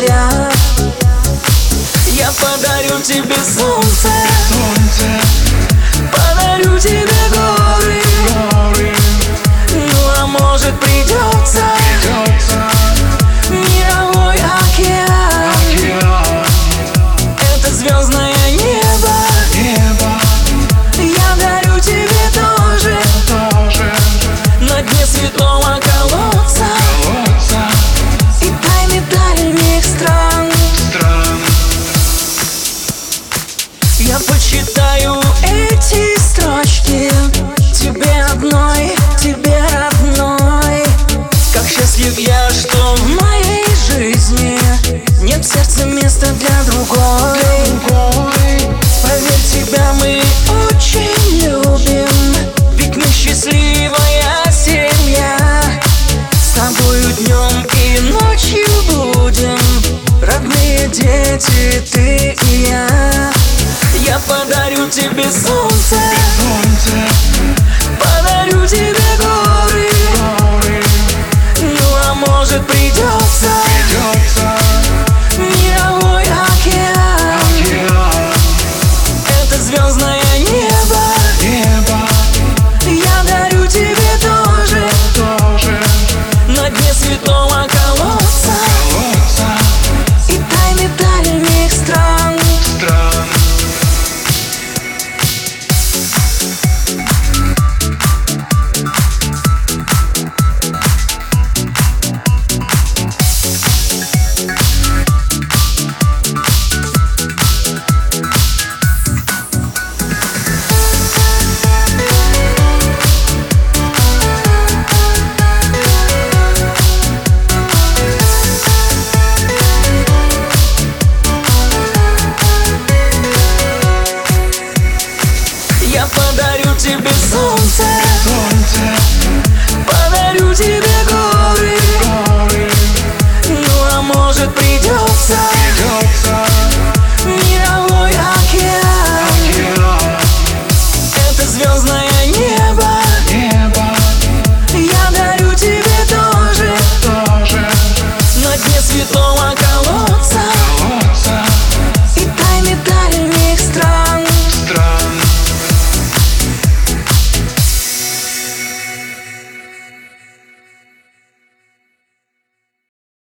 моя. Я подарю тебе солнце, подарю тебе горы, ну а может придется мировой океан. Это звездное небо, я дарю тебе тоже на дне светлого колодца и тайны дальних стран. Я почитаю эти строчки тебе одной, тебе родной. Как счастлив я, что в моей жизни нет в сердце места для другой. Поверь, тебя мы очень любим, ведь мы счастливая семья. С тобою днем и ночью будем родные дети, ты и я. Я подарю тебе солнце, подарю тебе